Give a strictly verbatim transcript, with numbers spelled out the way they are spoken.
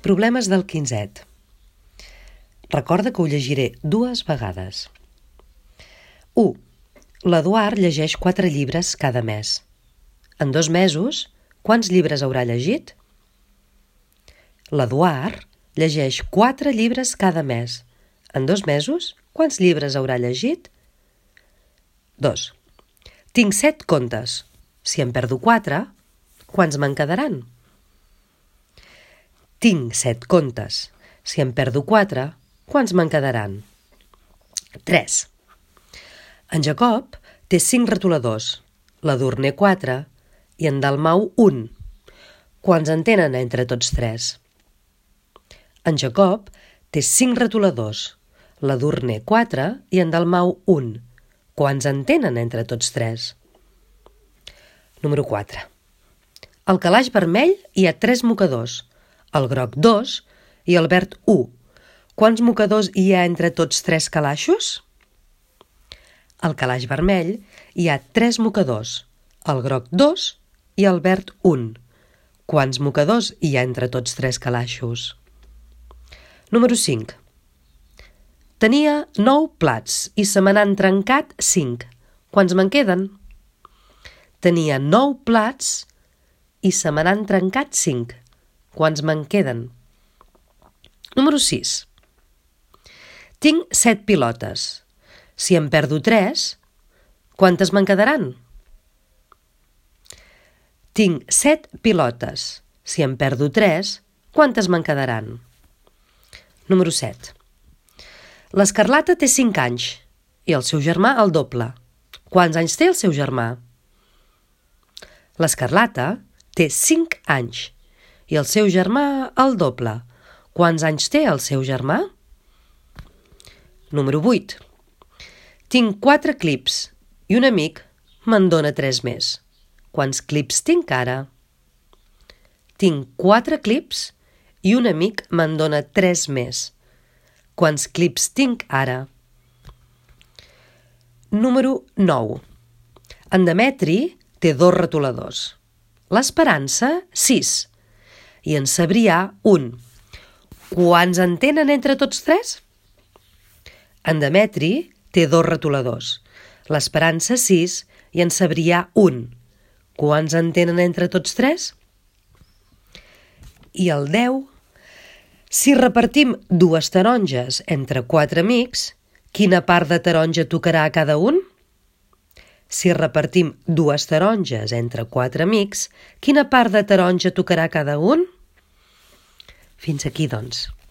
Problemes del quinzet. Recorda que ho llegiré dues vegades. u. L'Eduard llegeix quatre llibres cada mes. En dos mesos, quants llibres haurà llegit? L'Eduard llegeix quatre llibres cada mes. En dos mesos, quants llibres haurà llegit? dos. Tinc set contes. Si en perdo quatre, quants me'n quedaran? Tinc set contes. Si en perdo quatre, quants me'n quedaran? tres. En Jacob té cinc retoladors, l'Edurne quatre i en Dalmau un. Quants en tenen entre tots tres? En Jacob té cinc retoladors, l'Edurne quatre i en Dalmau un. Quants en tenen entre tots tres? Número quatre. Al calaix vermell hi ha tres mocadors, el groc dos i el verd u. Quants mocadors hi ha entre tots tres calaixos? Al calaix vermell hi ha tres mocadors, el groc dos i el verd un. Quants mocadors hi ha entre tots tres calaixos? Número cinc. Tenia nou plats i se me n'han trencat cinc. Quants me'n queden? Tenia nou plats i se me n'han trencat cinc. Quants me'n queden? Número sis. Tinc set pilotes. Si en perdo tres, quantes me'n quedaran? Tinc set pilotes. Si en perdo tres, quantes me'n quedaran? Número set. L'Escarlata té cinc anys i el seu germà el doble. Quants anys té el seu germà? L'Escarlata té cinc anys i el seu germà el doble. Quants anys té el seu germà? Número vuit. Tinc quatre clips i un amic me'n dona tres més. Quants clips tinc ara? Tinc quatre clips i un amic me'n dona tres més. Quants clips tinc ara? Número nou. En Demetri té dos retoladors. L'Esperança, sis. I en Cebrià, un. Quants en tenen entre tots tres? En Demetri té dos retoladors. L'Esperança, sis. I en Cebrià, un. Quants en tenen entre tots tres? I el deu. Si repartim dues taronges entre quatre amics, quina part de taronja tocarà a cada un? Si repartim dues taronges entre quatre amics, quina part de taronja tocarà a cada un? Fins aquí, doncs.